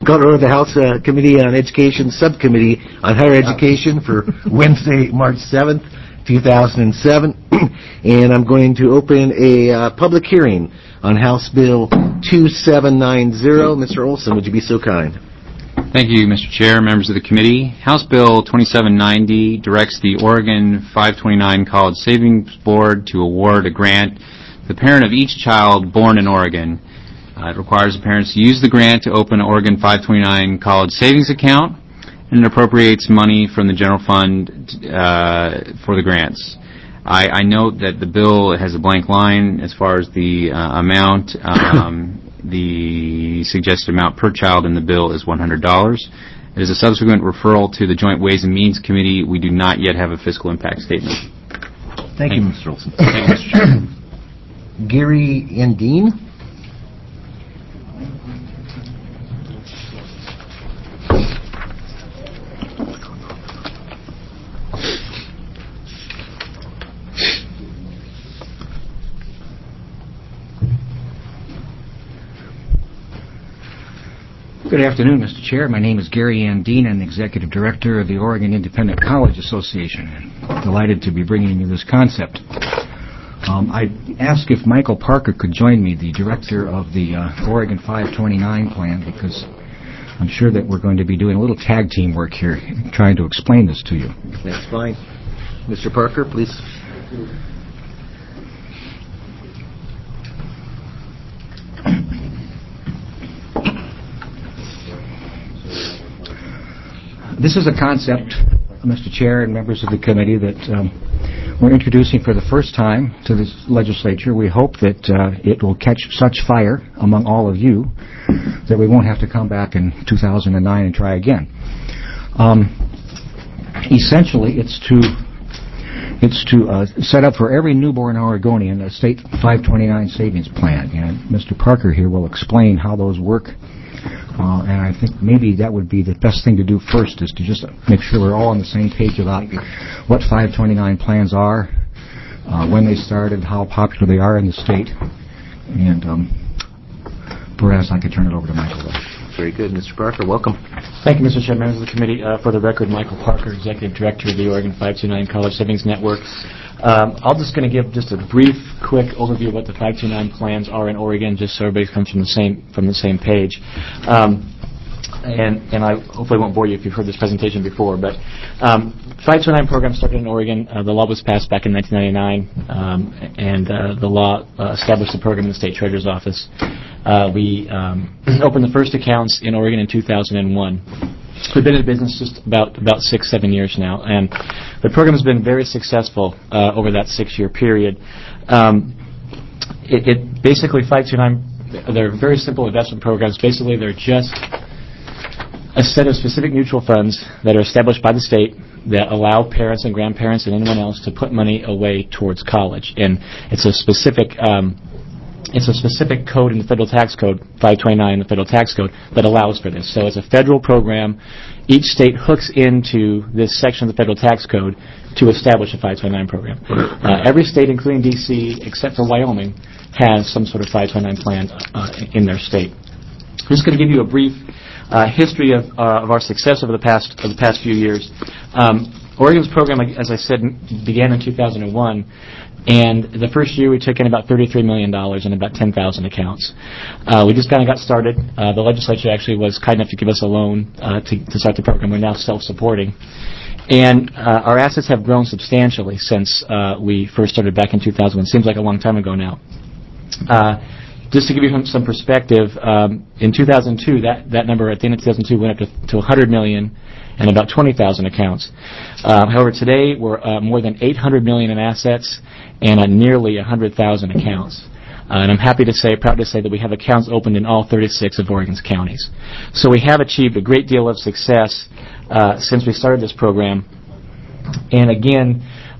Call to order the House Committee on Education Subcommittee on Higher Education for Wednesday, March 7th, 2007. And I'm going to open a public hearing on House Bill 2790. Mr. Olson, would you be so kind? Thank you, Mr. Chair, members of the committee. House Bill 2790 directs the Oregon 529 College Savings Board to award a grant to the parent of each child born in Oregon. It requires the parents to use the grant to open an Oregon 529 college savings account, and it appropriates money from the general fund for the grants. I note that the bill has a blank line as far as the amount. The suggested amount per child in the bill is $100. It is a subsequent referral to the Joint Ways and Means Committee. We do not yet have a fiscal impact statement. Thank you, Mr. Olson. Thank you, Mr. Chair. Gary Andine. Good afternoon, Mr. Chair. My name is Gary Andine. I'm the Executive Director of the Oregon Independent College Association. I'm delighted to be bringing you this concept. I asked if Michael Parker could join me, the Director of the Oregon 529 plan, because I'm sure that we're going to be doing a little tag team work here, trying to explain this to you. That's fine. Mr. Parker, please. This is a concept, Mr. Chair and members of the committee, that we're introducing for the first time to this legislature. We hope that it will catch such fire among all of you that we won't have to come back in 2009 and try again. Essentially, it's to set up for every newborn Oregonian a state 529 savings plan. And Mr. Parker here will explain how those work. And I think maybe that would be the best thing to do first, is to just make sure we're all on the same page about what 529 plans are, when they started, how popular they are in the state. And perhaps I could turn it over to Michael. Very good. Mr. Parker, welcome. Thank you, Mr. Chair, members of the committee. For the record, Michael Parker, Executive Director of the Oregon 529 College Savings Network. I'm just going to give just a brief, quick overview of what the 529 plans are in Oregon, just so everybody comes from the same page. And I hopefully won't bore you if you've heard this presentation before, but 529 program started in Oregon. The law was passed back in 1999, and the law established the program in the state treasurer's office. We opened the first accounts in Oregon in 2001. We've been in business just about 6-7 years now, and the program has been very successful over that 6-year period. It basically 529. They're very simple investment programs. Basically, they're just a set of specific mutual funds that are established by the state that allow parents and grandparents and anyone else to put money away towards college, and it's a specific. It's a specific code in the federal tax code, 529 in the federal tax code, that allows for this. So it's a federal program. Each state hooks into this section of the federal tax code to establish a 529 program. Every state, including D.C., except for Wyoming, has some sort of 529 plan in their state. I'm just going to give you a brief history of our success over the past few years. Oregon's program, as I said, began in 2001. And the first year we took in about $33 million and about 10,000 accounts. We just kind of got started. The legislature actually was kind enough to give us a loan to start the program. We're now self-supporting. And our assets have grown substantially since we first started back in 2000. It seems like a long time ago now. Just to give you some perspective, in 2002, that number at the end of 2002 went up to $100 million and about 20,000 accounts. However, today we're more than $800 million in assets and nearly 100,000 accounts. And I'm proud to say that we have accounts opened in all 36 of Oregon's counties. So we have achieved a great deal of success since we started this program. And again,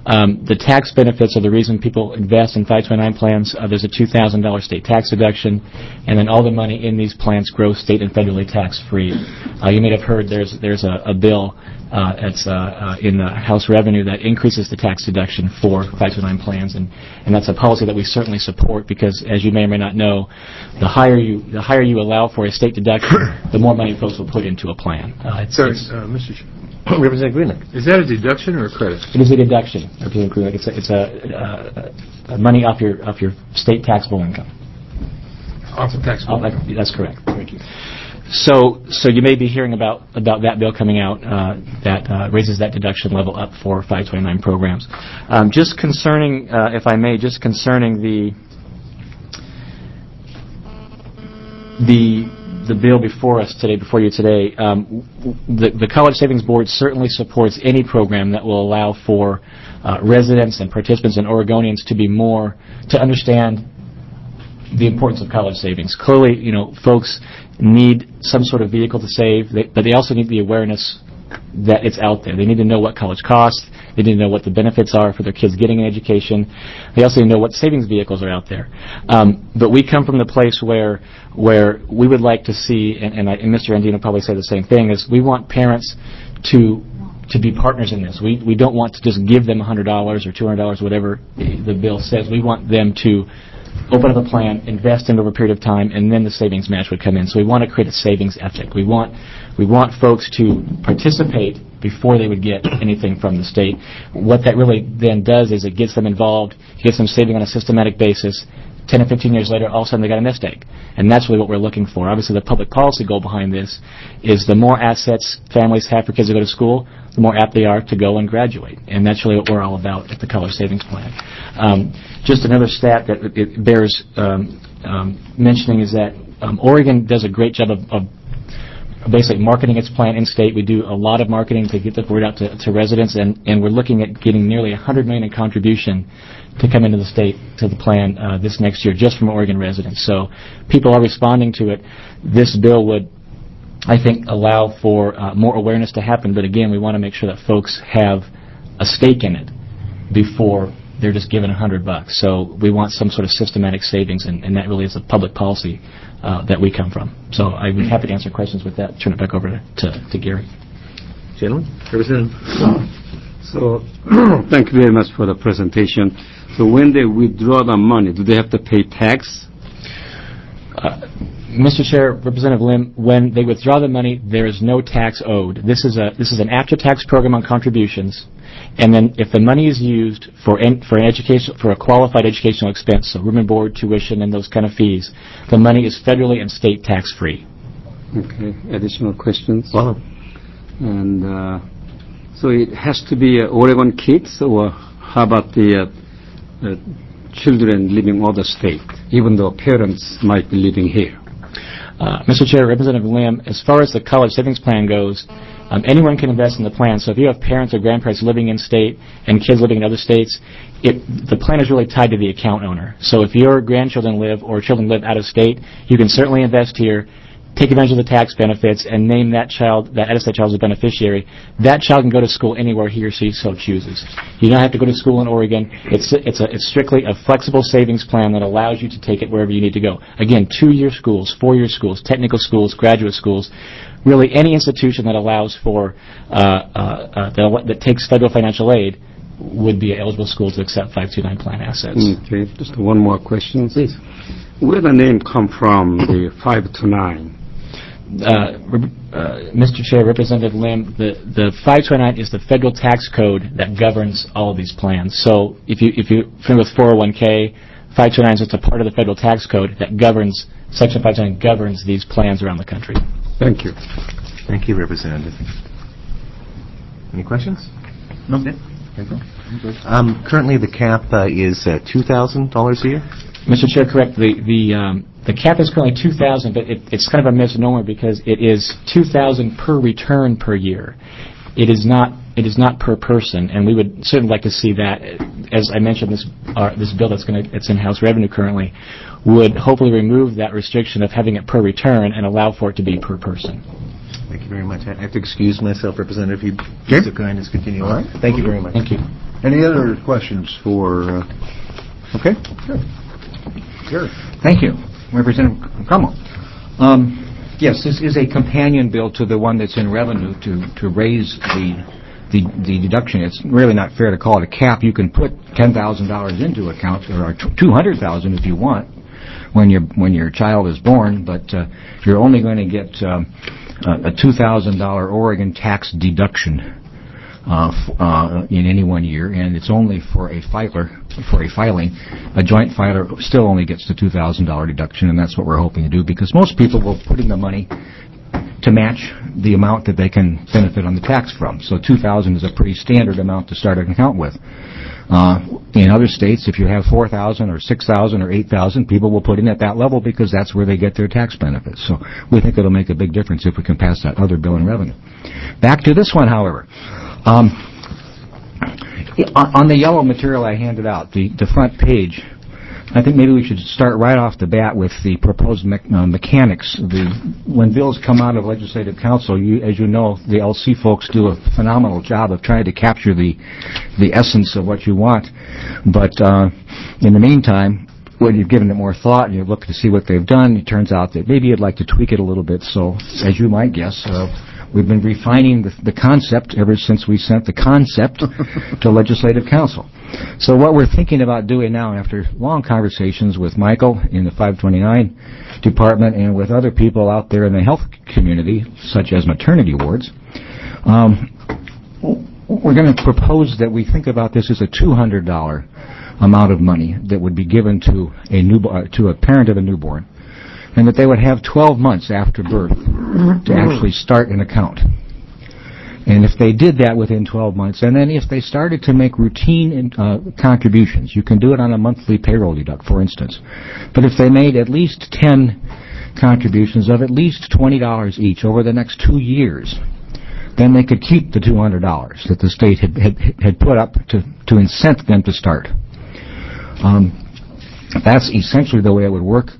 The tax benefits are the reason people invest in 529 plans. There's a $2,000 state tax deduction, and then all the money in these plans grows state and federally tax-free. You may have heard there's a bill that's in the House Revenue that increases the tax deduction for 529 plans, and that's a policy that we certainly support because, as you may or may not know, the higher you allow for a state deduction, the more money folks will put into a plan. Mr. Representative Greenlick. Is that a deduction or a credit? It is a deduction. It's a money off your state taxable income. Off the taxable income. That's correct. Thank you. So you may be hearing about that bill coming out that raises that deduction level up for 529 programs. Just concerning, if I may, the bill before you today, the College Savings Board certainly supports any program that will allow for residents and participants and Oregonians to understand the importance of college savings. Clearly, folks need some sort of vehicle to save, but they also need the awareness that it's out there. They need to know what college costs. They need to know what the benefits are for their kids getting an education. They also need to know what savings vehicles are out there. But we come from the place where we would like to see, and Mr. Andino will probably say the same thing, is we want parents to be partners in this. We don't want to just give them $100 or $200, whatever the bill says. We want them to open up a plan, invest in over a period of time, and then the savings match would come in. So we want to create a savings ethic. We want folks to participate before they would get anything from the state. What that really then does is it gets them involved, gets them saving on a systematic basis. 10 or 15 years later, all of a sudden they got a nest egg. And that's really what we're looking for. Obviously, the public policy goal behind this is the more assets families have for kids to go to school, the more apt they are to go and graduate. And that's really what we're all about at the College Savings Plan. Just another stat that it bears mentioning is that Oregon does a great job of basically marketing its plan in state. We do a lot of marketing to get the word out to residents, and we're looking at getting nearly $100 million in contribution to come into the state to the plan this next year, just from Oregon residents. So people are responding to it. This bill would, I think, allow for more awareness to happen. But again, we want to make sure that folks have a stake in it before they're just given $100. So we want some sort of systematic savings, and that really is a public policy that we come from. So I'd be happy to answer questions with that. Turn it back over to Gary. Gentlemen, Representative. So thank you very much for the presentation. So when they withdraw the money, do they have to pay tax? Mr. Chair, Representative Lim, when they withdraw the money, there is no tax owed. This is an after-tax program on contributions, and then if the money is used for a qualified educational expense, so room and board, tuition, and those kind of fees, the money is federally and state tax-free. Okay. Additional questions? Well, and so it has to be Oregon kids, or how about the children living other state, even though parents might be living here? Mr. Chair, Representative Lim, as far as the college savings plan goes, anyone can invest in the plan. So if you have parents or grandparents living in state and kids living in other states, the plan is really tied to the account owner. So if your grandchildren live or children live out of state, you can certainly invest here, take advantage of the tax benefits, and name that out-of-state child as a beneficiary. That child can go to school anywhere he or she so chooses. You don't have to go to school in Oregon. It's strictly a flexible savings plan that allows you to take it wherever you need to go. Again, 2-year schools, 4-year schools, technical schools, graduate schools, really any institution that allows for that takes federal financial aid would be eligible school to accept 529 plan assets. Okay, just one more question. please. Where the name come from, the 529? Mr. Chair, Representative Lim, the 529 is the federal tax code that governs all of these plans. So if you're familiar with 401k, 529 is just a part of the federal tax code that governs, Section 529 governs these plans around the country. Thank you. Thank you, Representative. Any questions? No. Currently, the cap is $2,000 a year? Mr. Chair, correct. The cap is currently $2,000, but it's kind of a misnomer because it is $2,000 per return per year. It is not per person, and we would certainly like to see that. As I mentioned, this bill it's in House Revenue currently would hopefully remove that restriction of having it per return and allow for it to be per person. Thank you very much. I have to excuse myself, Representative. If you'd be so kind as continue on. Thank you very much. Thank you. Any other questions for... Okay. Sure. Thank you. Representative Crummell. Yes, this is a companion bill to the one that's in revenue to raise the deduction. It's really not fair to call it a cap. You can put $10,000 into account, or $200,000 if you want, when your child is born, but you're only going to get a $2,000 Oregon tax deduction in any 1 year, and it's only for a filing. A joint filer still only gets the $2,000 deduction, and that's what we're hoping to do, because most people will put in the money to match the amount that they can benefit on the tax from. So $2,000 is a pretty standard amount to start an account with. In other states, if you have $4,000 or $6,000 or $8,000, people will put in at that level because that's where they get their tax benefits. So we think it'll make a big difference if we can pass that other bill in revenue. Back to this one, however. On the yellow material I handed out, the front page, I think maybe we should start right off the bat with the proposed mechanics. When bills come out of Legislative Council, as you know, the LC folks do a phenomenal job of trying to capture the essence of what you want. But in the meantime, when you've given it more thought and you look to see what they've done, it turns out that maybe you'd like to tweak it a little bit. So, as you might guess, we've been refining the concept ever since we sent the concept to Legislative Council. So what we're thinking about doing now, after long conversations with Michael in the 529 department and with other people out there in the health community, such as maternity wards, we're going to propose that we think about this as a $200 amount of money that would be given to a parent of a newborn, and that they would have 12 months after birth to actually start an account. And if they did that within 12 months, and then if they started to make routine contributions, you can do it on a monthly payroll deduct, for instance. But if they made at least 10 contributions of at least $20 each over the next 2 years, then they could keep the $200 that the state had put up to incent them to start. That's essentially the way it would work.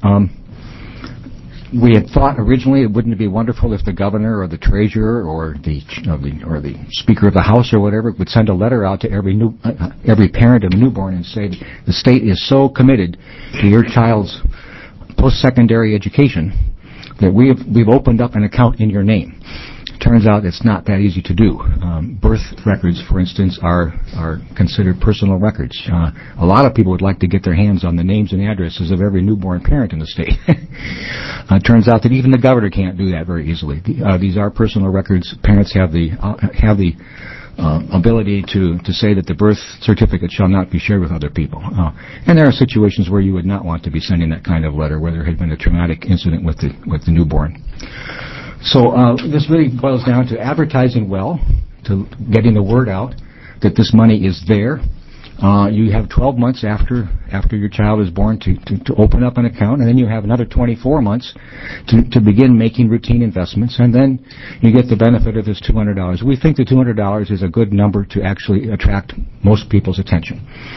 We had thought originally, wouldn't it be wonderful if the governor or the treasurer or the speaker of the house or whatever would send a letter out to every parent of a newborn and say, the state is so committed to your child's post-secondary education that we've opened up an account in your name. Turns out it's not that easy to do. Birth records, for instance, are considered personal records. A lot of people would like to get their hands on the names and addresses of every newborn parent in the state. Turns out that even the governor can't do that very easily. These are personal records. Parents have the ability to say that the birth certificate shall not be shared with other people. And there are situations where you would not want to be sending that kind of letter, where there had been a traumatic incident with the newborn. So this really boils down to advertising well, to getting the word out that this money is there. You have 12 months after your child is born to open up an account, and then you have another 24 months to begin making routine investments, and then you get the benefit of this $200. We think the $200 is a good number to actually attract most people's attention.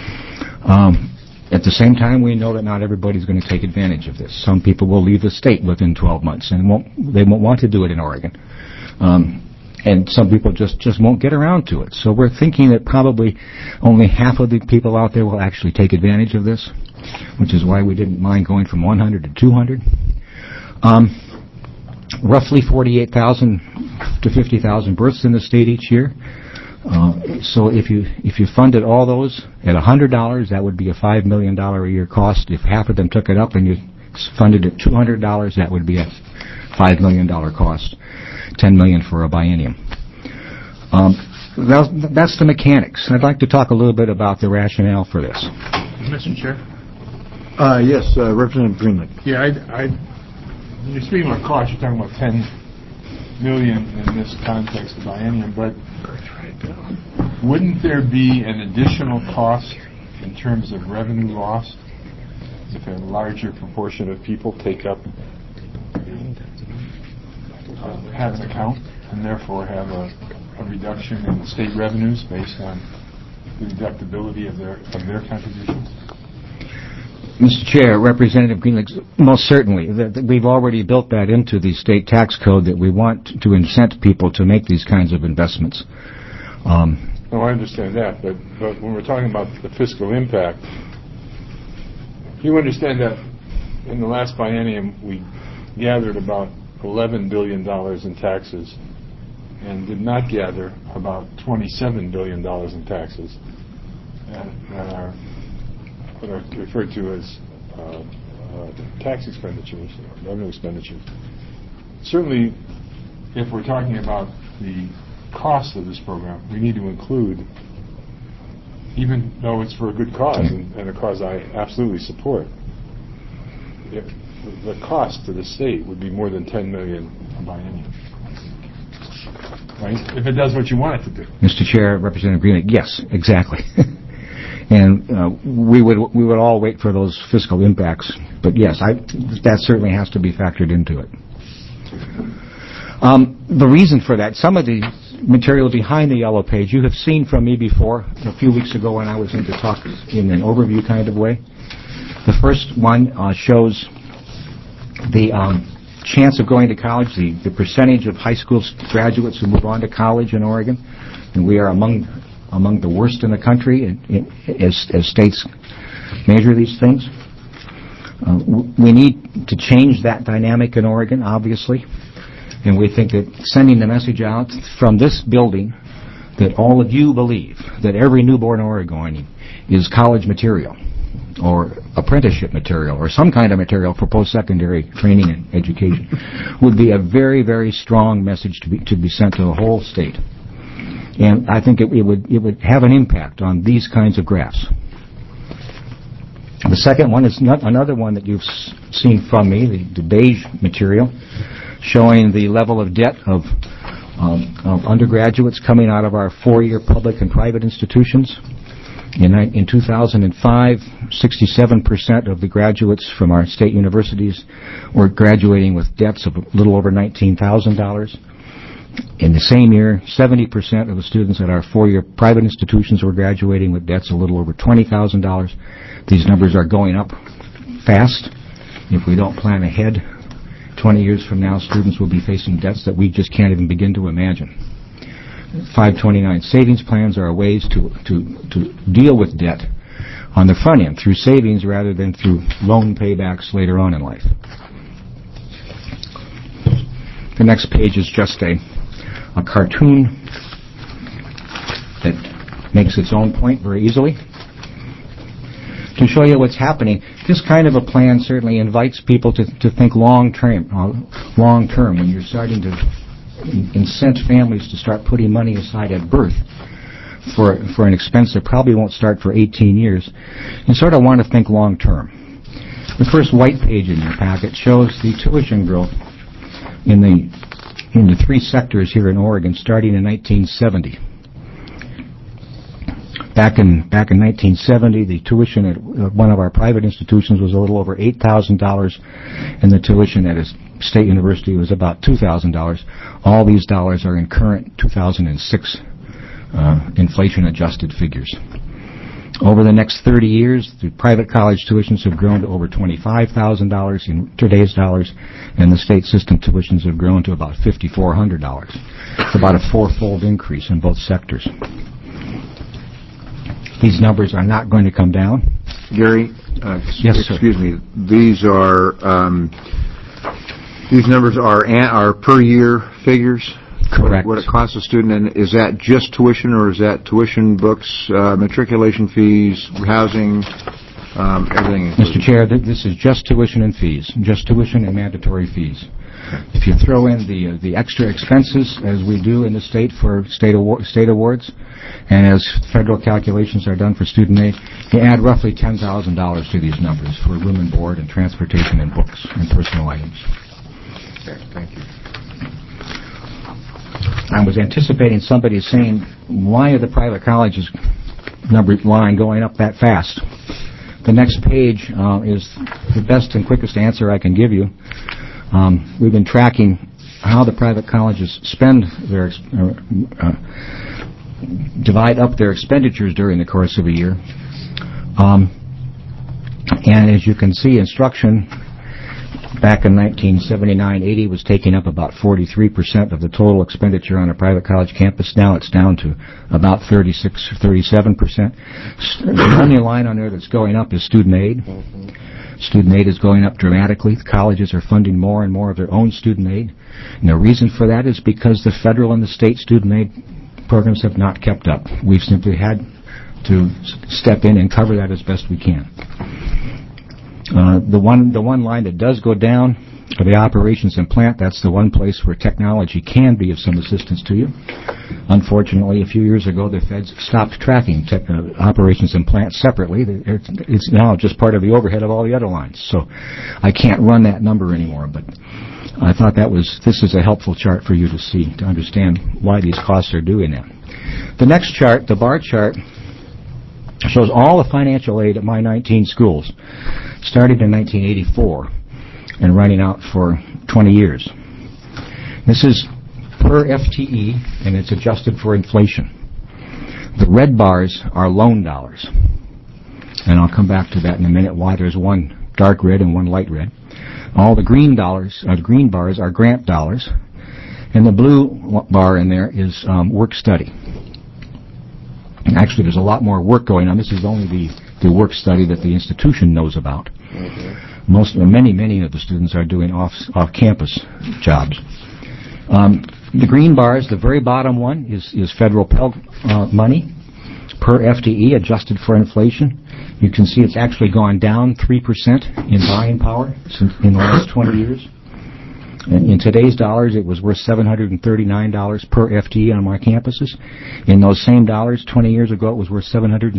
At the same time, we know that not everybody's going to take advantage of this. Some people will leave the state within 12 months and they won't want to do it in Oregon. And some people just won't get around to it. So we're thinking that probably only half of the people out there will actually take advantage of this, which is why we didn't mind going from 100 to 200. Roughly 48,000 to 50,000 births in the state each year. So if you funded all those at $100, that would be a $5 million a year cost. If half of them took it up and you funded at $200, that would be a $5 million cost, $10 million for a biennium. That's the mechanics. I'd like to talk a little bit about the rationale for this. Mr. Chair? Yes, Representative Greenlee. Yeah, you're speaking about cost, you're talking about $10 million in this context of biennium, but wouldn't there be an additional cost in terms of revenue lost if a larger proportion of people take up have an account and therefore have a reduction in state revenues based on the deductibility of their contributions? Mr. Chair, Representative Greenlee, most certainly. We've already built that into the state tax code that we want to incent people to make these kinds of investments. No, I understand that, but when we're talking about the fiscal impact, you understand that in the last biennium we gathered about $11 billion in taxes and did not gather about $27 billion in taxes that are what are referred to as tax expenditures, revenue expenditures. Certainly, if we're talking about the cost of this program, we need to include, even though it's for a good cause and a cause I absolutely support, if the cost to the state would be more than $10 million a biennium. Right? If it does what you want it to do. Mr. Chair, Representative Greenlick, yes, exactly. And we would all wait for those fiscal impacts. But yes, that certainly has to be factored into it. The reason for that, some of the material behind the yellow page you have seen from me before a few weeks ago when I was in to talk in an overview kind of way. The first one shows the chance of going to college, the percentage of high school graduates who move on to college in Oregon, and we are among the worst in the country as states measure these things. We need to change that dynamic in Oregon, obviously, and we think that sending the message out from this building that all of you believe that every newborn Oregonian is college material or apprenticeship material or some kind of material for post-secondary training and education would be a very, very strong message to be sent to the whole state. And I think it would have an impact on these kinds of graphs. The second one is another one that you've seen from me, the beige material, showing the level of debt of undergraduates coming out of our four-year public and private institutions. In 2005, 67% of the graduates from our state universities were graduating with debts of a little over $19,000. In the same year, 70% of the students at our four-year private institutions were graduating with debts a little over $20,000. These numbers are going up fast. If we don't plan ahead, 20 years from now, students will be facing debts that we just can't even begin to imagine. 529 savings plans are ways to deal with debt on the front end through savings rather than through loan paybacks later on in life. The next page is just a cartoon that makes its own point very easily. To show you what's happening, this kind of a plan certainly invites people to think long term when you're starting to incent families to start putting money aside at birth for an expense that probably won't start for 18 years. You sort of want to think long term. The first white page in your packet shows the tuition growth in the three sectors here in Oregon starting in 1970. Back in 1970, the tuition at one of our private institutions was a little over $8,000, and the tuition at a state university was about $2,000. All these dollars are in current 2006 inflation-adjusted figures. Over the next 30 years, the private college tuitions have grown to over $25,000 in today's dollars, and the state system tuitions have grown to about $5,400. It's about a fourfold increase in both sectors. These numbers are not going to come down. Gary, yes, sir. Excuse me. These numbers are per year figures. Correct. What it costs a student, and is that just tuition, or is that tuition, books, matriculation fees, housing, everything included? Mr. Chair, this is just tuition and fees, just tuition and mandatory fees. If you throw in the extra expenses, as we do in the state for state awards, and as federal calculations are done for student aid, you add roughly $10,000 to these numbers for room and board and transportation and books and personal items. Okay, thank you. I was anticipating somebody saying, why are the private colleges number line going up that fast? The next page is the best and quickest answer I can give you. We've been tracking how the private colleges spend their divide up their expenditures during the course of a year. And as you can see, instruction Back in 1979-80 was taking up about 43% of the total expenditure on a private college campus. Now it's down to about 36 or 37%. The only line on there that's going up is student aid. Student aid is going up dramatically. The colleges are funding more and more of their own student aid. And the reason for that is because the federal and the state student aid programs have not kept up. We've simply had to step in and cover that as best we can. The one line that does go down for the operations and plant, that's the one place where technology can be of some assistance to you. Unfortunately, a few years ago, the feds stopped tracking operations and plant separately. It's now just part of the overhead of all the other lines. So I can't run that number anymore, but I thought this is a helpful chart for you to see, to understand why these costs are doing that. The next chart, the bar chart, shows all the financial aid at my 19 schools, started in 1984 and running out for 20 years. This is per FTE, and it's adjusted for inflation. The red bars are loan dollars, and I'll come back to that in a minute, why there's one dark red and one light red. All the green bars are grant dollars, and the blue bar in there is work study. Actually, there's a lot more work going on. This is only the work study that the institution knows about. Many of the students are doing off-campus jobs. The green bars, the very bottom one, is federal Pell money per FTE adjusted for inflation. You can see it's actually gone down 3% in buying power in the last 20 years. In today's dollars, it was worth $739 per FTE on my campuses. In those same dollars, 20 years ago, it was worth $762.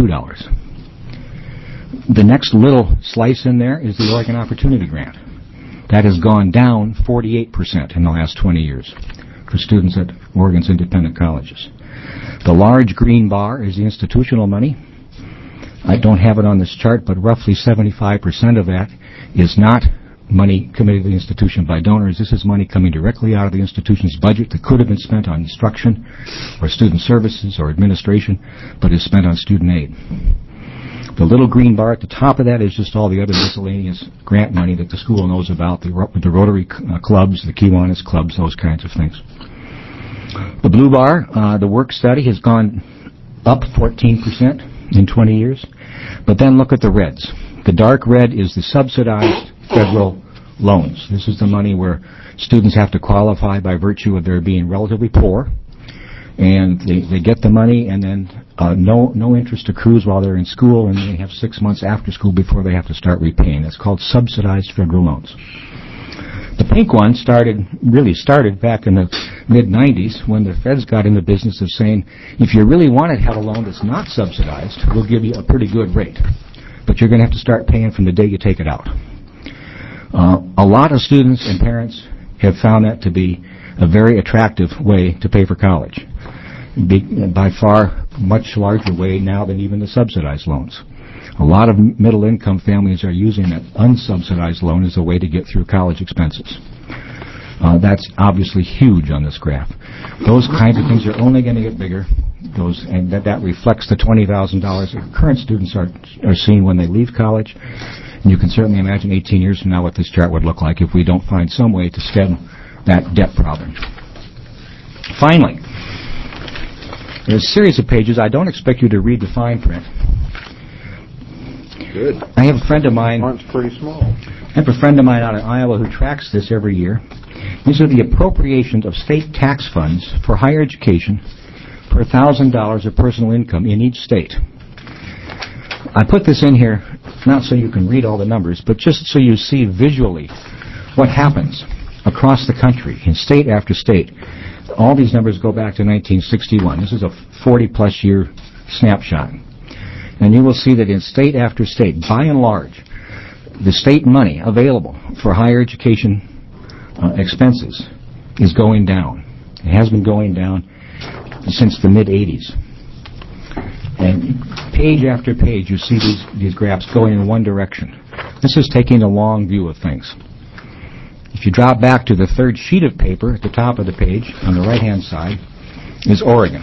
The next little slice in there is the Oregon Opportunity Grant. That has gone down 48% in the last 20 years for students at Oregon's independent colleges. The large green bar is the institutional money. I don't have it on this chart, but roughly 75% of that is not money committed to the institution by donors. This is money coming directly out of the institution's budget that could have been spent on instruction or student services or administration, but is spent on student aid. The little green bar at the top of that is just all the other miscellaneous grant money that the school knows about, the Rotary clubs, the Kiwanis clubs, those kinds of things. The blue bar, the work study, has gone up 14% in 20 years. But then look at the reds. The dark red is the subsidized federal loans. This is the money where students have to qualify by virtue of their being relatively poor, and they get the money, and then no interest accrues while they're in school, and they have 6 months after school before they have to start repaying. That's called subsidized federal loans. The pink one really started back in the mid-'90s when the feds got in the business of saying, if you really want to have a loan that's not subsidized, we'll give you a pretty good rate, but you're going to have to start paying from the day you take it out. A lot of students and parents have found that to be a very attractive way to pay for college. By far, much larger way now than even the subsidized loans. A lot of middle-income families are using that unsubsidized loan as a way to get through college expenses. That's obviously huge on this graph. Those kinds of things are only going to get bigger. And that reflects the $20,000 that current students are seeing when they leave college. And you can certainly imagine 18 years from now what this chart would look like if we don't find some way to stem that debt problem. Finally, there's a series of pages. I don't expect you to read the fine print. Good. I have a friend of mine. Font's pretty small. I have a friend of mine out in Iowa who tracks this every year. These are the appropriations of state tax funds for higher education per $1,000 of personal income in each state. I put this in here not so you can read all the numbers, but just so you see visually what happens across the country in state after state. All these numbers go back to 1961. This is a 40-plus year snapshot. And you will see that in state after state, by and large, the state money available for higher education expenses is going down. It has been going down since the mid-'80s. And page after page, you see these graphs going in one direction. This is taking a long view of things. If you drop back to the third sheet of paper at the top of the page, on the right-hand side, is Oregon.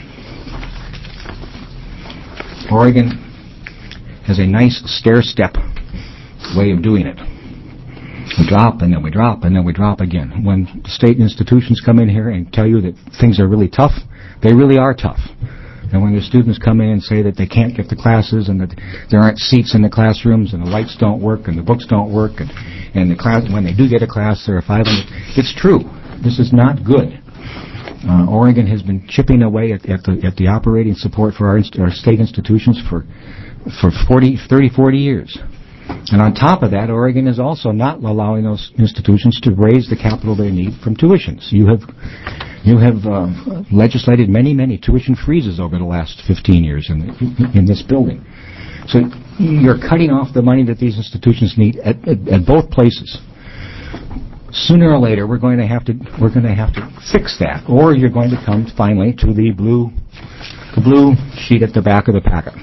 Oregon has a nice stair-step way of doing it. We drop, and then we drop, and then we drop again. When state institutions come in here and tell you that things are really tough, they really are tough. And when the students come in and say that they can't get to classes and that there aren't seats in the classrooms and the lights don't work and the books don't work and the class, when they do get a class, there are 500. It's true. This is not good. Oregon has been chipping away at the operating support for our state institutions for 40 years. And on top of that, Oregon is also not allowing those institutions to raise the capital they need from tuitions. You have legislated many tuition freezes over the last 15 years in this building. So you're cutting off the money that these institutions need at both places. Sooner or later, we're going to have to fix that, or you're going to come finally to the blue sheet at the back of the packet.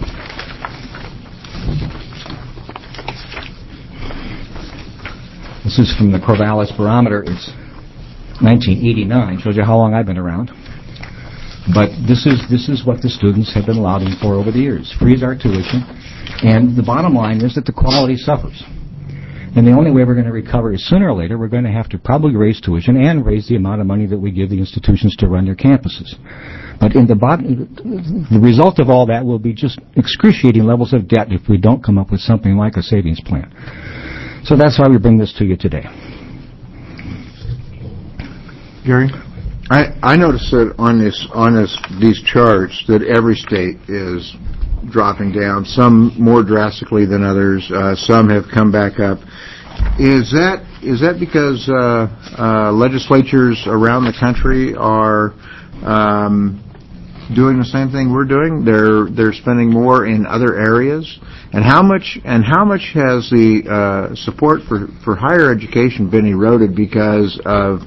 This is from the Corvallis Barometer. It's 1989. Shows you how long I've been around. But this is what the students have been lobbying for over the years. Freeze our tuition. And the bottom line is that the quality suffers. And the only way we're going to recover is sooner or later we're going to have to probably raise tuition and raise the amount of money that we give the institutions to run their campuses. But in the result of all that will be just excruciating levels of debt if we don't come up with something like a savings plan. So that's why we bring this to you today. Gary? I noticed that on these charts that every state is dropping down, some more drastically than others. Some have come back up. Is that because legislatures around the country are doing the same thing we're doing? They're spending more in other areas. And how much has the support for higher education been eroded because of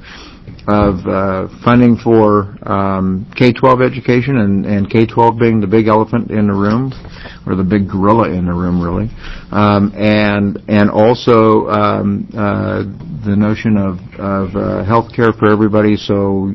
funding for K-12 education and K-12 being the big elephant in the room, or the big gorilla in the room, really, and also the notion of health care for everybody. So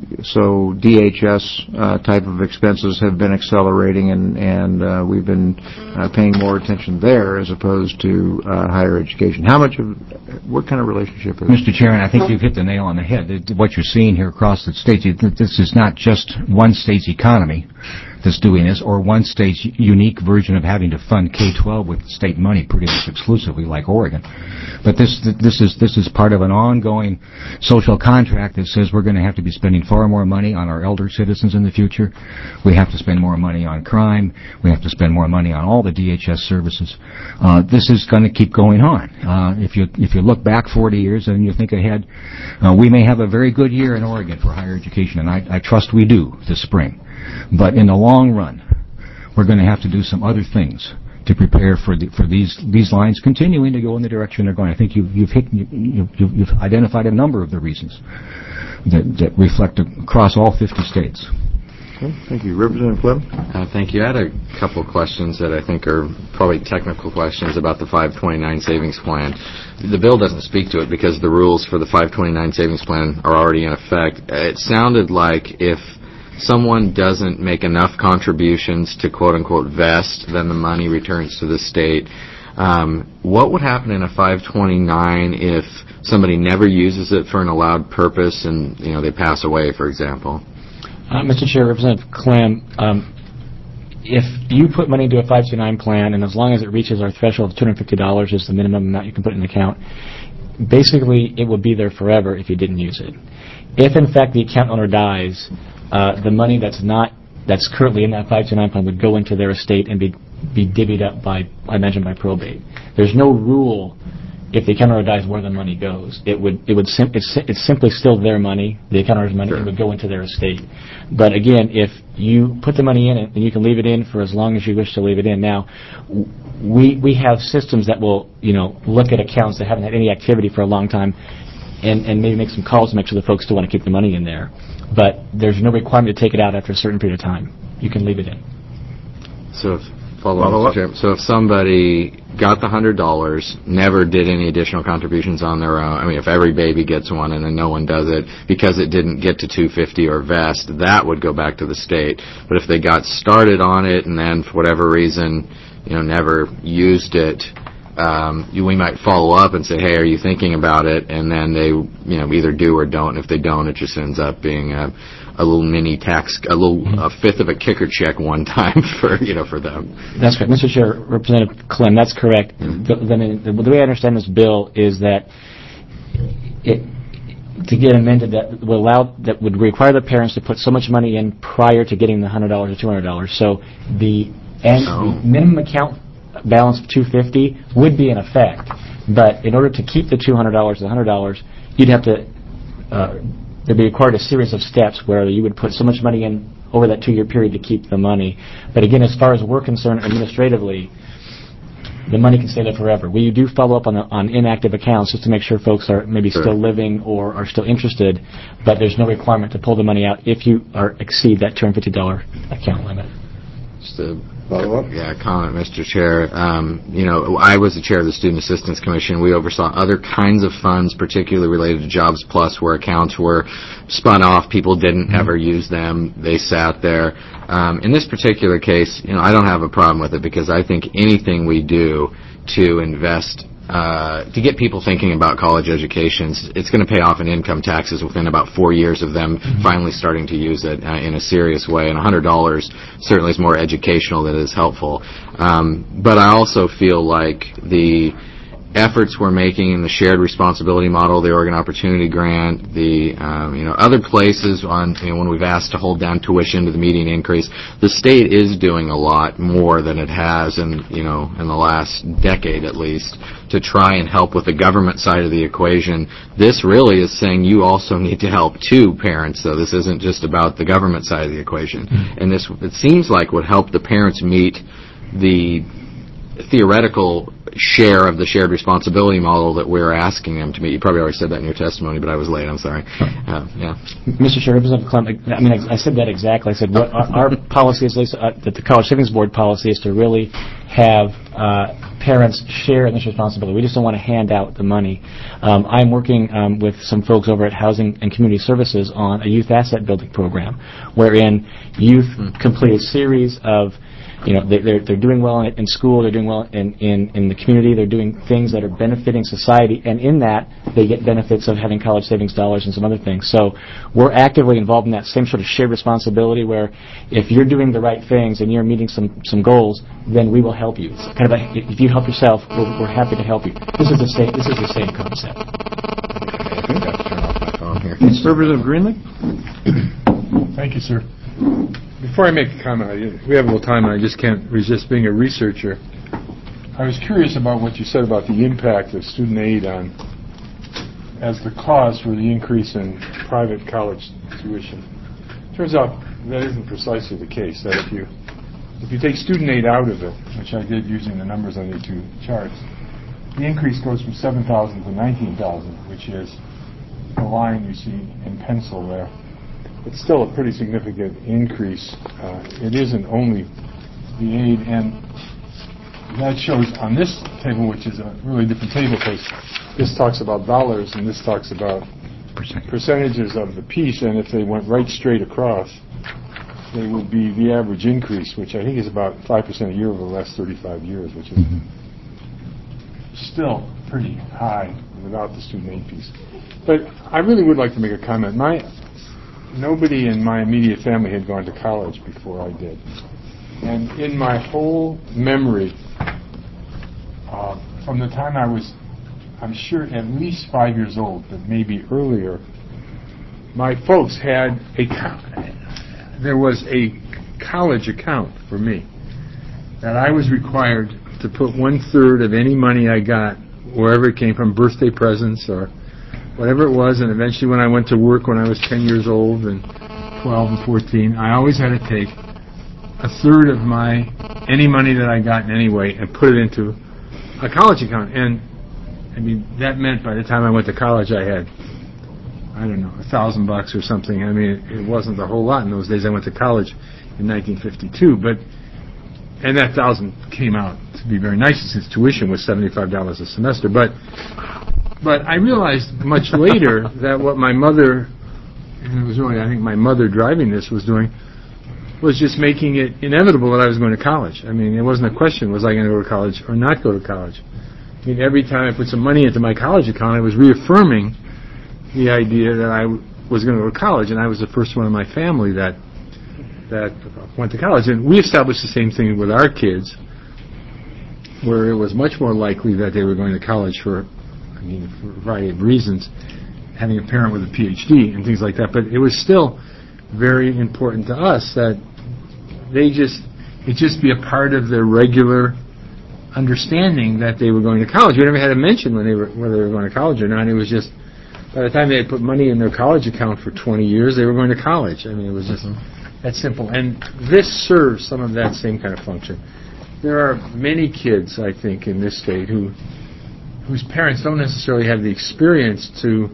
DHS type of expenses have been accelerating, and we've been paying more attention there as opposed to higher education. What kind of relationship is Mr. Chairman, I think you've hit the nail on the head. What you're seeing here across the states, this is not just one state's economy that's doing this, or one state's unique version of having to fund K-12 with state money pretty much exclusively, like Oregon. But this is part of an ongoing social contract that says we're going to have to be spending far more money on our elder citizens in the future. We have to spend more money on crime. We have to spend more money on all the DHS services. This is going to keep going on. If you look back 40 years and you think ahead, we may have a very good year in Oregon for higher education, and I trust we do this spring. But in the long run, we're going to have to do some other things to prepare for these lines continuing to go in the direction they're going. I think you've identified a number of the reasons that reflect across all 50 states. Okay, thank you. Representative Flem? Thank you. I had a couple of questions that I think are probably technical questions about the 529 savings plan. The bill doesn't speak to it because the rules for the 529 savings plan are already in effect. It sounded like if someone doesn't make enough contributions to quote-unquote vest, then the money returns to the state. What would happen in a 529 if somebody never uses it for an allowed purpose and they pass away, for example? Mr. Chair, Representative Clem, if you put money into a 529 plan, and as long as it reaches our threshold of $250 is the minimum amount you can put in an account, basically it will be there forever if you didn't use it. If, in fact, the account owner dies, the money that's currently in that 529 plan would go into their estate and be divvied up by probate. There's no rule if the account owner dies where the money goes. It's simply still their money, the account owner's money. Sure. It would go into their estate. But again, if you put the money in it, and you can leave it in for as long as you wish to leave it in. Now, we have systems that will look at accounts that haven't had any activity for a long time, and maybe make some calls to make sure the folks still want to keep the money in there. But there's no requirement to take it out after a certain period of time. You can leave it in. So if somebody got the $100, never did any additional contributions on their own, I mean, if every baby gets one and then no one does it because it didn't get to 250 or vest, that would go back to the state. But if they got started on it and then for whatever reason, never used it, we might follow up and say, hey, are you thinking about it? And then they, either do or don't. If they don't, it just ends up being a little mini tax, a fifth of a kicker check one time for them. That's correct. Mr. Chair, Representative Clem, that's correct. The way I understand this bill is that to get amended, that would require the parents to put so much money in prior to getting the $100 or $200. So the minimum account balance of $250 would be in effect, but in order to keep the $200 or the $100, you'd have to there'd be required a series of steps where you would put so much money in over that 2-year period to keep the money. But again, as far as we're concerned administratively, the money can stay there forever. We do follow up on inactive accounts just to make sure folks are maybe still living or are still interested, but there's no requirement to pull the money out if you exceed that $250 account limit. Just a comment, Mr. Chair. I was the chair of the Student Assistance Commission. We oversaw other kinds of funds, particularly related to Jobs Plus, where accounts were spun off. People didn't ever use them. They sat there. In this particular case, I don't have a problem with it because I think anything we do to invest to get people thinking about college educations, it's going to pay off in income taxes within about 4 years of them finally starting to use it in a serious way. And $100 certainly is more educational than it is helpful. But I also feel like the efforts we're making in the shared responsibility model, the Oregon Opportunity Grant, the other places when we've asked to hold down tuition to the median increase, the state is doing a lot more than it has in the last decade at least to try and help with the government side of the equation. This really is saying you also need to help too, parents, though. This isn't just about the government side of the equation. And this, it seems like, would help the parents meet the theoretical share of the shared responsibility model that we're asking them to meet. You probably already said that in your testimony, but I was late. I'm sorry. Mr. Chair, Representative Clem, I said that exactly. I said what our policy is, that the College Savings Board policy is to really have parents share in this responsibility. We just don't want to hand out the money. I'm working with some folks over at Housing and Community Services on a youth asset building program, wherein youth complete a series of they're doing well in school, they're doing well in the community, they're doing things that are benefiting society, and in that, they get benefits of having college savings dollars and some other things. So we're actively involved in that same sort of shared responsibility where if you're doing the right things and you're meeting some goals, then we will help you. It's kind of if you help yourself, we're happy to help you. This is the same concept. I think I have to turn off my phone here. Representative Greenlee? Thank you, sir. Before I make a comment, we have a little time and I just can't resist being a researcher. I was curious about what you said about the impact of student aid as the cause for the increase in private college tuition. Turns out that isn't precisely the case, that if you take student aid out of it, which I did using the numbers on the two charts, the increase goes from 7,000 to 19,000, which is the line you see in pencil there. It's still a pretty significant increase. It isn't only the aid, and that shows on this table, which is a really different table because this talks about dollars and this talks about percentages of the piece, and if they went right straight across, they would be the average increase, which I think is about 5% a year over the last 35 years, which is still pretty high without the student aid piece. But I really would like to make a comment. Nobody in my immediate family had gone to college before I did. And in my whole memory, from the time I was, I'm sure, at least 5 years old, but maybe earlier, my folks had there was a college account for me that I was required to put 1/3 of any money I got, wherever it came from, birthday presents or whatever it was, and eventually when I went to work when I was 10 years old and 12 and 14, I always had to take 1/3 of any money that I got in any way and put it into a college account. And I mean, that meant by the time I went to college I had, I don't know, $1,000 or something. I mean, it wasn't a whole lot in those days. I went to college in 1952, and that $1,000 came out to be very nice since tuition was $75 a semester. But I realized much later that what my mother, and it was really, I think, my mother driving this, was doing, was just making it inevitable that I was going to college. I mean, it wasn't a question, was I going to go to college or not go to college? mean, every time I put some money into my college account, I was reaffirming the idea that I was going to go to college, and I was the first one in my family that went to college. And we established the same thing with our kids, where it was much more likely that they were going to college for a variety of reasons, having a parent with a PhD and things like that. But it was still very important to us that it just be a part of their regular understanding that they were going to college. We never had to mention whether they were going to college or not. It was just, by the time they had put money in their college account for 20 years, they were going to college. I mean, it was just that simple. And this serves some of that same kind of function. There are many kids, I think, in this state whose parents don't necessarily have the experience to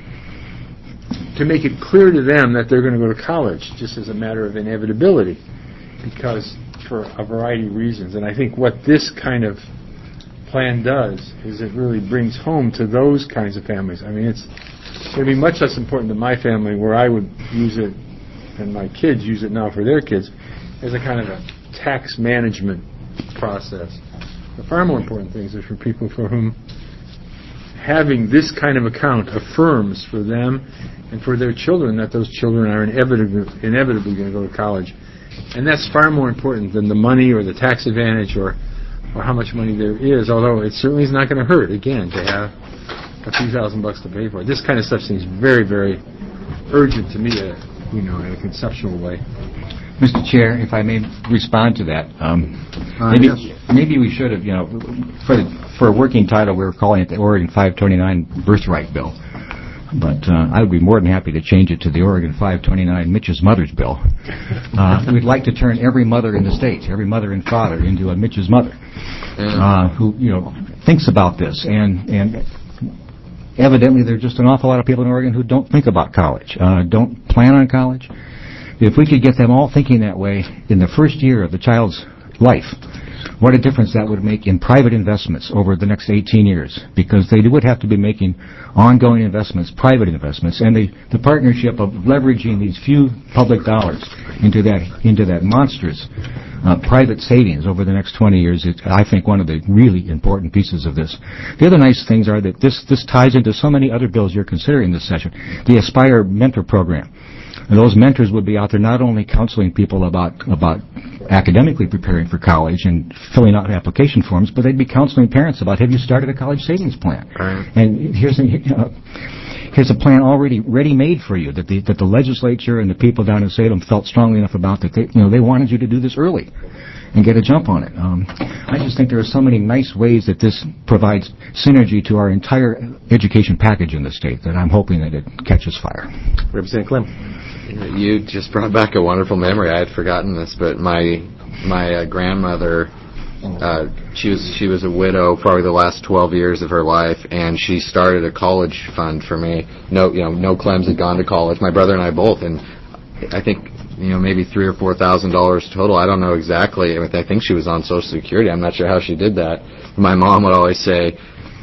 make it clear to them that they're going to go to college, just as a matter of inevitability, because for a variety of reasons. And I think what this kind of plan does is it really brings home to those kinds of families. I mean, it's going to be much less important to my family, where I would use it, and my kids use it now for their kids, as a kind of a tax management process. The far more important things are for people for whom having this kind of account affirms for them and for their children that those children are inevitably going to go to college. And that's far more important than the money or the tax advantage or how much money there is, although it certainly is not going to hurt, again, to have a few $1,000 to pay for it. This kind of stuff seems very, very urgent to me, in a conceptual way. Mr. Chair, if I may respond to that, maybe we should have, for a working title, we were calling it the Oregon 529 Birthright Bill. But I would be more than happy to change it to the Oregon 529 Mitch's Mother's Bill. We'd like to turn every mother in the state, every mother and father, into a Mitch's mother, who thinks about this. And evidently, there are just an awful lot of people in Oregon who don't think about college, don't plan on college. If we could get them all thinking that way in the first year of the child's life, what a difference that would make in private investments over the next 18 years, because they would have to be making ongoing investments, private investments, and the partnership of leveraging these few public dollars into that monstrous private savings over the next 20 years is, I think, one of the really important pieces of this. The other nice things are that this ties into so many other bills you're considering this session. The Aspire Mentor Program. And those mentors would be out there not only counseling people about academically preparing for college and filling out application forms, but they'd be counseling parents about, have you started a college savings plan? Right. And here's a plan already ready-made for you that the legislature and the people down in Salem felt strongly enough about that they wanted you to do this early and get a jump on it. I just think there are so many nice ways that this provides synergy to our entire education package in the state that I'm hoping that it catches fire. Representative Clem. You just brought back a wonderful memory. I had forgotten this, but my grandmother, she was a widow probably the last 12 years of her life, and she started a college fund for me. No Clems had gone to college. My brother and I both, and I think maybe $3,000 or $4,000 total. I don't know exactly. I think she was on Social Security. I'm not sure how she did that. My mom would always say,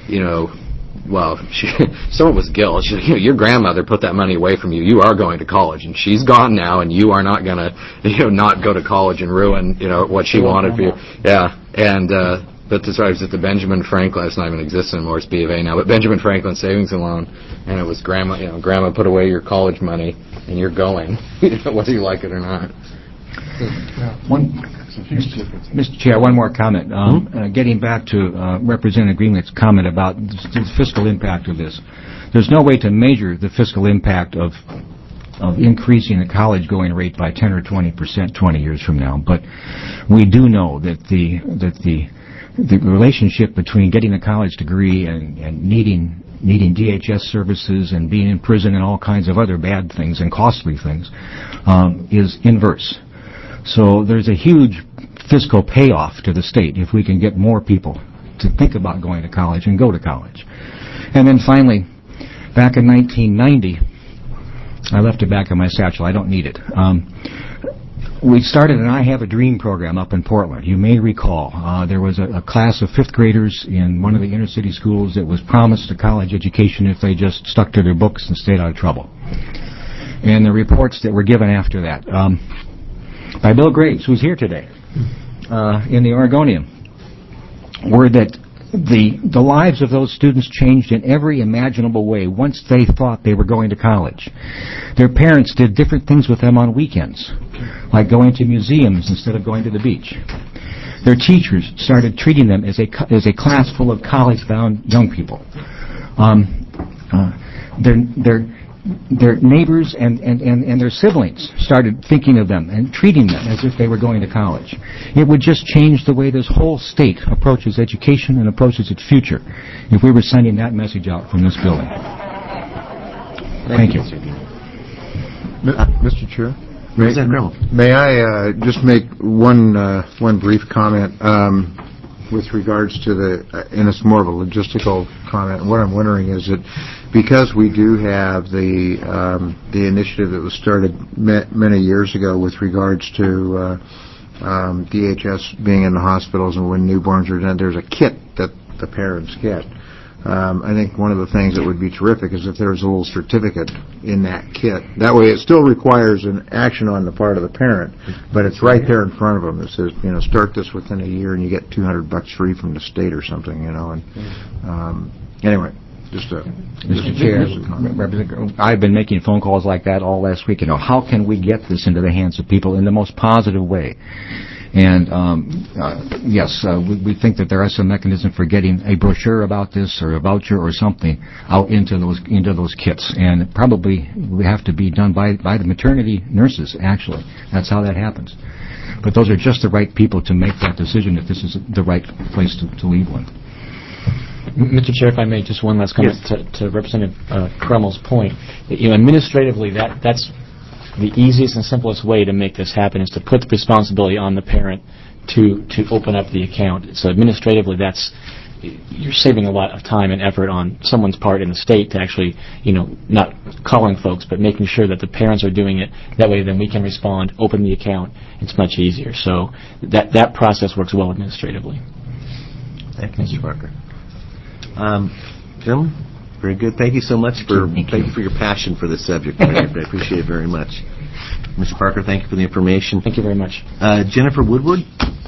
some of it was guilt. She said, your grandmother put that money away from you. You are going to college, and she's gone now, and you are not going to, not go to college and ruin, what she wanted for you. Yeah, and but I was at the Benjamin Franklin. It's not even existing anymore. It's B of A now. But Benjamin Franklin Savings and Loan, and it was grandma. Grandma put away your college money, and you're going, whether you like it or not. Mr. Chair, one more comment. Getting back to Representative Greenleaf's comment about the fiscal impact of this. There's no way to measure the fiscal impact of increasing the college-going rate by 10 or 20% 20 years from now. But we do know that the relationship between getting a college degree and needing DHS services and being in prison and all kinds of other bad things and costly things is inverse. So there's a huge fiscal payoff to the state if we can get more people to think about going to college and go to college. And then finally, back in 1990, I left it back in my satchel. I don't need it. We started an I Have a Dream program up in Portland. You may recall there was a class of fifth graders in one of the inner city schools that was promised a college education if they just stuck to their books and stayed out of trouble. And the reports that were given after that by Bill Graves, who's here today, in the Oregonian, were that the lives of those students changed in every imaginable way once they thought they were going to college. Their parents did different things with them on weekends, like going to museums instead of going to the beach. Their teachers started treating them as a class full of college-bound young people. Their neighbors and their siblings started thinking of them and treating them as if they were going to college. It would just change the way this whole state approaches education and approaches its future if we were sending that message out from this building. Thank you. Mr. Chair? Representative May I just make one brief comment with regards to and it's more of a logistical comment. What I'm wondering is that because we do have the initiative that was started many years ago with regards to DHS being in the hospitals and when newborns are done, there's a kit that the parents get. I think one of the things that would be terrific is if there's a little certificate in that kit. That way it still requires an action on the part of the parent, but it's right there in front of them. It says, start this within a year and you get $200 free from the state or something, and anyway. Mr. Chair, I've been making phone calls like that all last week. How can we get this into the hands of people in the most positive way? And yes, we think that there are some mechanism for getting a brochure about this or a voucher or something out into those kits. And probably we have to be done by the maternity nurses. Actually, that's how that happens. But those are just the right people to make that decision if this is the right place to leave one. Mr. Chair, if I may, just one last comment to Representative Krummel's point. Administratively, that's the easiest and simplest way to make this happen is to put the responsibility on the parent to open up the account. So administratively, you're saving a lot of time and effort on someone's part in the state to actually, not calling folks, but making sure that the parents are doing it. That way, then we can respond, open the account. It's much easier. So that process works well administratively. Thank you, Mr. Parker. Gentlemen, very good. Thank you so much thank you for your passion for this subject. I appreciate it very much. Mr. Parker, thank you for the information. Thank you very much. Jennifer Woodward.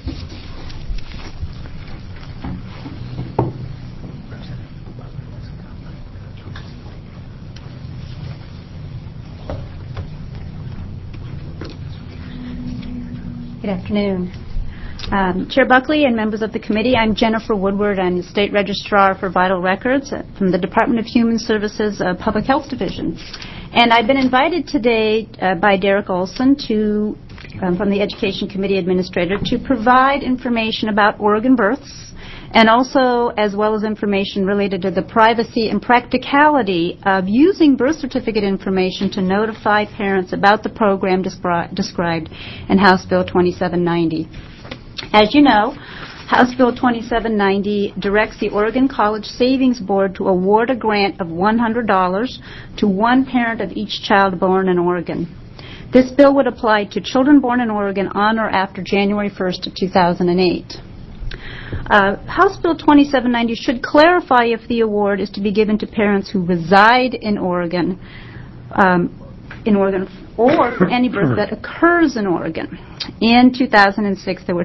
Good afternoon. Chair Buckley and members of the committee, I'm Jennifer Woodward. I'm the State Registrar for Vital Records from the Department of Human Services Public Health Division. And I've been invited today by Derek Olson from the Education Committee Administrator to provide information about Oregon births and also as well as information related to the privacy and practicality of using birth certificate information to notify parents about the program described in House Bill 2790. As you know, House Bill 2790 directs the Oregon College Savings Board to award a grant of $100 to one parent of each child born in Oregon. This bill would apply to children born in Oregon on or after January 1st of 2008. House Bill 2790 should clarify if the award is to be given to parents who reside in Oregon, or for any birth that occurs in Oregon. In 2006, there were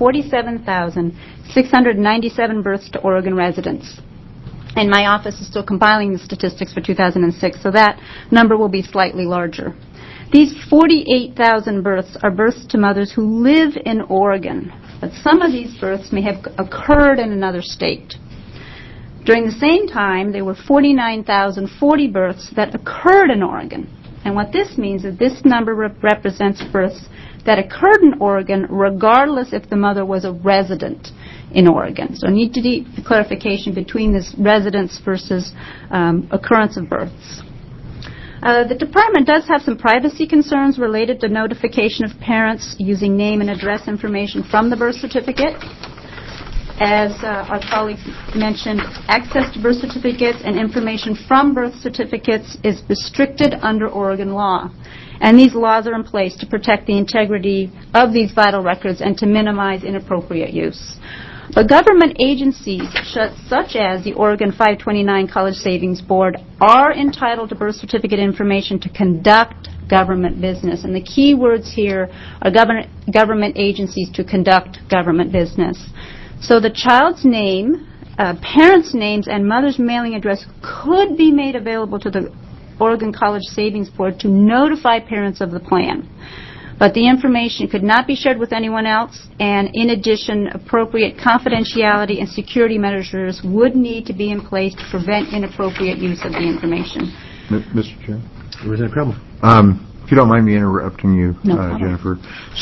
47,697 births to Oregon residents. And my office is still compiling the statistics for 2006, so that number will be slightly larger. These 48,000 births are births to mothers who live in Oregon, but some of these births may have occurred in another state. During the same time, there were 49,040 births that occurred in Oregon. And what this means is this number represents births that occurred in Oregon regardless if the mother was a resident in Oregon. So I need to do clarification between this residence versus occurrence of births. The department does have some privacy concerns related to notification of parents using name and address information from the birth certificate. As our colleagues mentioned, access to birth certificates and information from birth certificates is restricted under Oregon law. And these laws are in place to protect the integrity of these vital records and to minimize inappropriate use. But government agencies, such as the Oregon 529 College Savings Board, are entitled to birth certificate information to conduct government business. And the key words here are government agencies to conduct government business. So the child's name parents' names and mother's mailing address could be made available to the Oregon College Savings Board to notify parents of the plan. But the information could not be shared with anyone else, and in addition, appropriate confidentiality and security measures would need to be in place to prevent inappropriate use of the information. Mr. Chair? Representative Crumble. If you don't mind me interrupting you, No problem. Jennifer.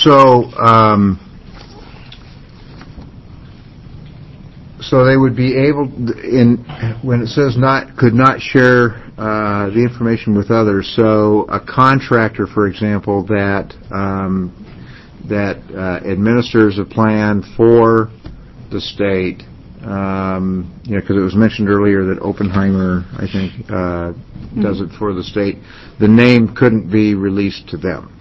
So they would be able, when it says could not share the information with others. So a contractor, for example, that administers a plan for the state, because it was mentioned earlier that Oppenheimer, I think, does it for the state. The name couldn't be released to them.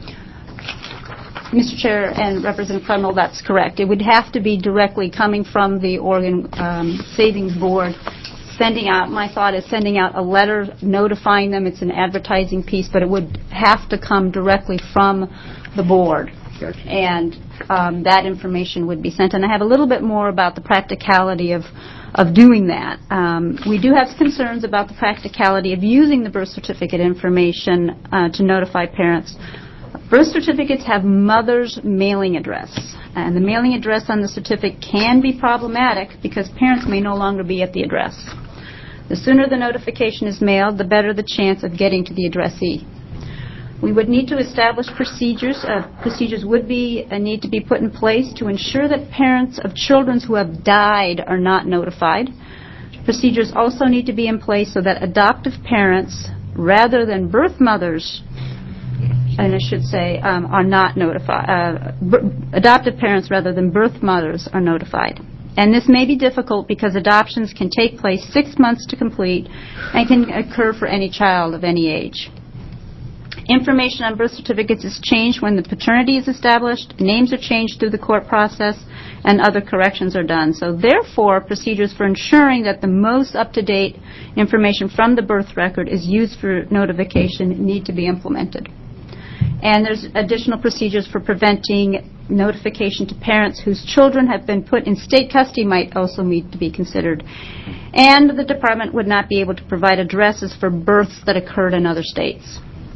Mr. Chair and Representative Crumble, that's correct. It would have to be directly coming from the Oregon Savings Board, sending out, my thought is sending out a letter notifying them. It's an advertising piece, but it would have to come directly from the board. Gotcha. And that information would be sent. And I have a little bit more about the practicality of doing that. We do have concerns about the practicality of using the birth certificate information to notify parents. Birth certificates have mother's mailing address, and the mailing address on the certificate can be problematic because parents may no longer be at the address. The sooner the notification is mailed, the better the chance of getting to the addressee. We would need to establish procedures. Procedures would need to be put in place to ensure that parents of children who have died are not notified. Procedures also need to be in place so that adoptive parents, rather than birth mothers, and I should say, are not notified. Adoptive parents rather than birth mothers are notified. And this may be difficult because adoptions can take place 6 months to complete and can occur for any child of any age. Information on birth certificates is changed when the paternity is established, names are changed through the court process, and other corrections are done. So therefore, procedures for ensuring that the most up-to-date information from the birth record is used for notification need to be implemented. And there's additional procedures for preventing notification to parents whose children have been put in state custody might also need to be considered. And the department would not be able to provide addresses for births that occurred in other states.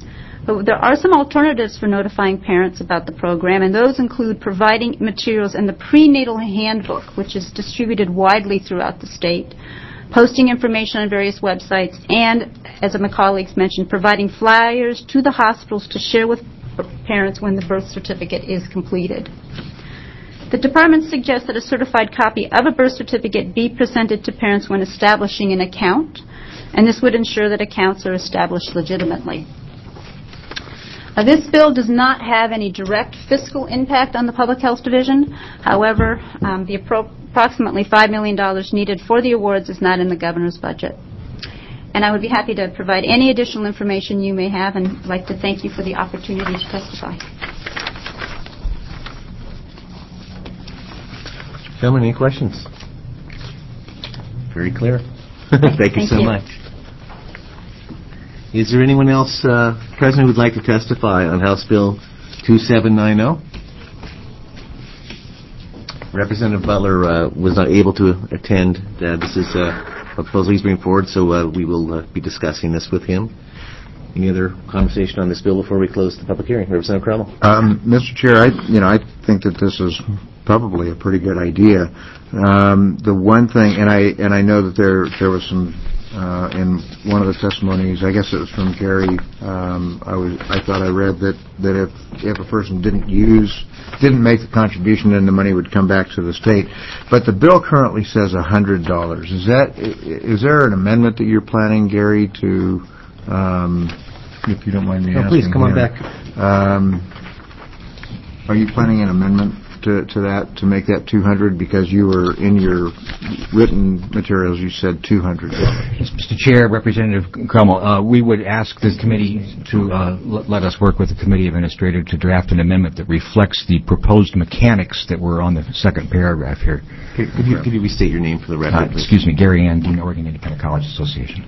But there are some alternatives for notifying parents about the program, and those include providing materials in the prenatal handbook, which is distributed widely throughout the state, posting information on various websites, and, as my colleagues mentioned, providing flyers to the hospitals to share with parents when the birth certificate is completed. The department suggests that a certified copy of a birth certificate be presented to parents when establishing an account, and this would ensure that accounts are established legitimately. This bill does not have any direct fiscal impact on the Public Health Division. However, the approximately $5 million needed for the awards is not in the governor's budget. And I would be happy to provide any additional information you may have, and I'd like to thank you for the opportunity to testify. Gentlemen, any questions? Very clear. Thank you so much. Is there anyone else present who would like to testify on House Bill 2790? Representative Butler was not able to attend. This is a proposal he's bringing forward, so we will be discussing this with him. Any other conversation on this bill before we close the public hearing? Representative Crumble. Mr. Chair, I think that this is probably a pretty good idea. The one thing, and I know that there was some in one of the testimonies, I guess it was from Gary. I thought I read that if a person didn't make the contribution, then the money would come back to the state. But the bill currently says $100. Is there an amendment that you're planning, Gary, to? If you don't mind me asking. Please come on back. Are you planning an amendment to that, to make that $200? Because you were, in your written materials, you said $200. Mr. Chair, Representative Crummell, we would ask the committee to let us work with the committee administrator to draft an amendment that reflects the proposed mechanics that were on the second paragraph here. Could you restate your name for the record, please? Excuse me, Gary Ann, Dean, Oregon Independent College Association.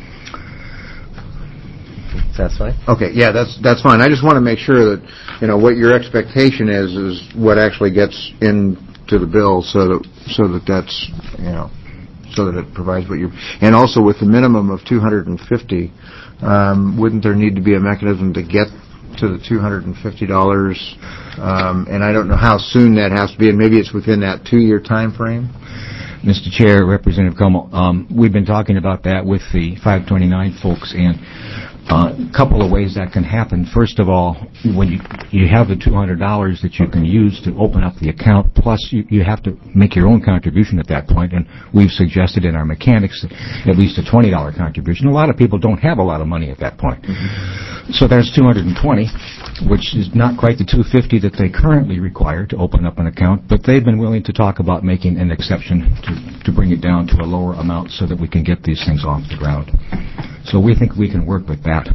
Satisfied? Okay, yeah, that's fine. I just want to make sure that what your expectation is what actually gets into the bill, so that that's so that it provides what you... And also with the minimum of 250, wouldn't there need to be a mechanism to get to the $250? And I don't know how soon that has to be, and maybe it's within that 2-year time frame? Mr. Chair, Representative Como, we've been talking about that with the 529 folks, and a couple of ways that can happen. First of all, when you have the $200 that you can use to open up the account, plus you have to make your own contribution at that point, and we've suggested in our mechanics at least a $20 contribution. A lot of people don't have a lot of money at that point. So there's $220, which is not quite the $250 that they currently require to open up an account, but they've been willing to talk about making an exception to bring it down to a lower amount so that we can get these things off the ground. So we think we can work with that.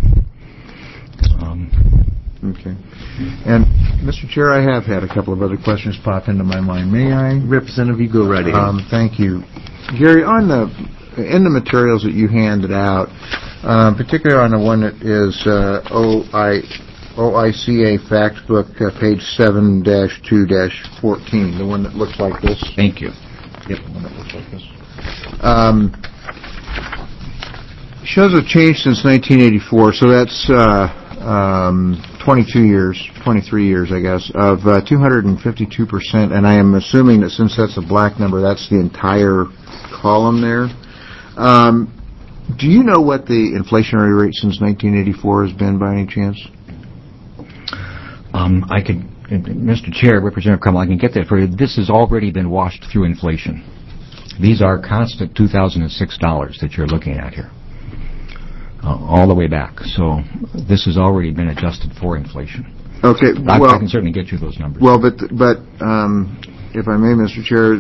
Okay. And, Mr. Chair, I have had a couple of other questions pop into my mind. May I? Representative, you go right ahead. Thank you. Gary, in the materials that you handed out, particularly on the one that is OICA Fact Book, page 7-2-14, the one that looks like this. Thank you. Yep, the one that looks like this. Shows a change since 1984, so that's 23 years, I guess, of 252%, and I am assuming that since that's a black number, that's the entire column there. Do you know what the inflationary rate since 1984 has been by any chance? Mr. Chair, Representative Crummell, I can get that for you. This has already been washed through inflation. These are constant 2006 dollars that you're looking at here, all the way back. So this has already been adjusted for inflation. Okay, I can certainly get you those numbers. Well, but if I may, Mr. Chair,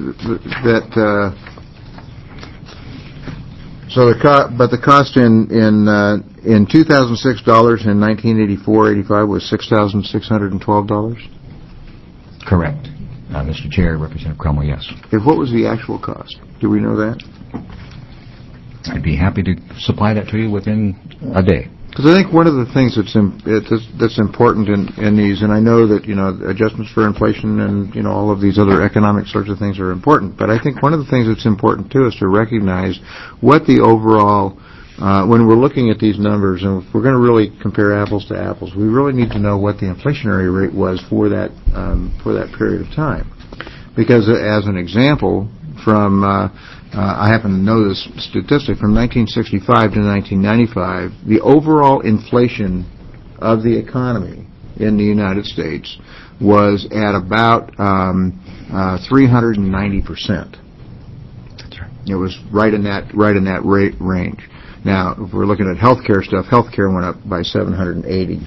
the cost in 2006 dollars in 1984-85 was $6,612. Correct, Mr. Chair, Representative Crummell. Yes. And what was the actual cost? Do we know that? I'd be happy to supply that to you within a day. Because I think one of the things that's important in these, and I know that adjustments for inflation and all of these other economic sorts of things are important, but I think one of the things that's important too is to recognize what the overall when we're looking at these numbers, and if we're going to really compare apples to apples, we really need to know what the inflationary rate was for that period of time. Because as an example, from I happen to know this statistic, from 1965 to 1995, the overall inflation of the economy in the United States was at about 390%. That's right. It was right in that rate range. Now, if we're looking at healthcare stuff, healthcare went up by 760%.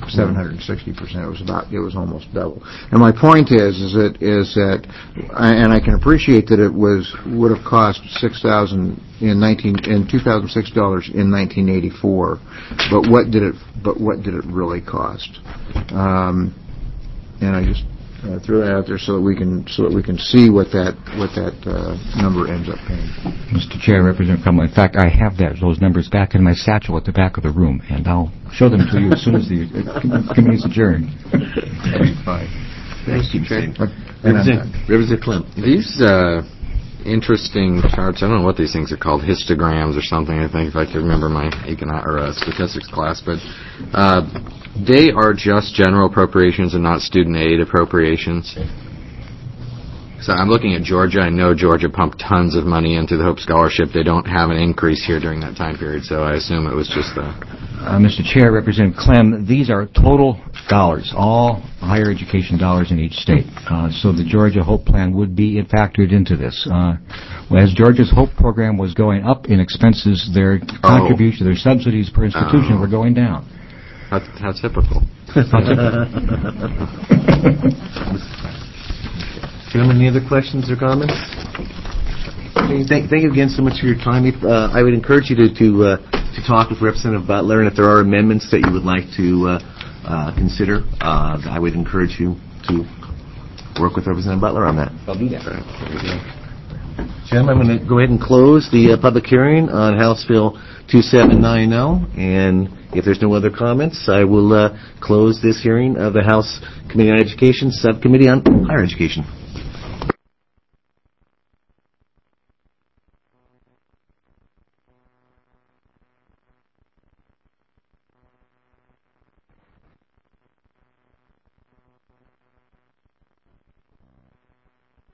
It was almost double. And my point is that, and I can appreciate that it would have cost $6,000 in 2006 dollars in 1984, but what did it really cost? And I just threw it out there so that we can see what that number ends up paying. Mr. Chair, Representative Crummell, in fact, I have those numbers back in my satchel at the back of the room, and I'll show them to you as soon as the committee is adjourned. Fine. Thank you, Chair. Representative Clem. These interesting charts, I don't know what these things are called, histograms or something, I think, if I can remember my statistics class, but they are just general appropriations and not student aid appropriations. So I'm looking at Georgia. I know Georgia pumped tons of money into the Hope Scholarship. They don't have an increase here during that time period, so I assume it was just the... Mr. Chair, Representative Clem, these are total dollars, all higher education dollars in each state. So the Georgia Hope Plan would be factored into this. As Georgia's Hope program was going up in expenses, their contribution, their subsidies per institution were going down. How typical. Gentlemen, any other questions or comments? Thank you again so much for your time. I would encourage you to talk with Representative Butler, and if there are amendments that you would like to consider, I would encourage you to work with Representative Butler on that. I'll do that. Gentlemen, I'm going to go ahead and close the public hearing on House Bill 2790, and if there's no other comments, I will close this hearing of the House Committee on Education Subcommittee on Higher Education.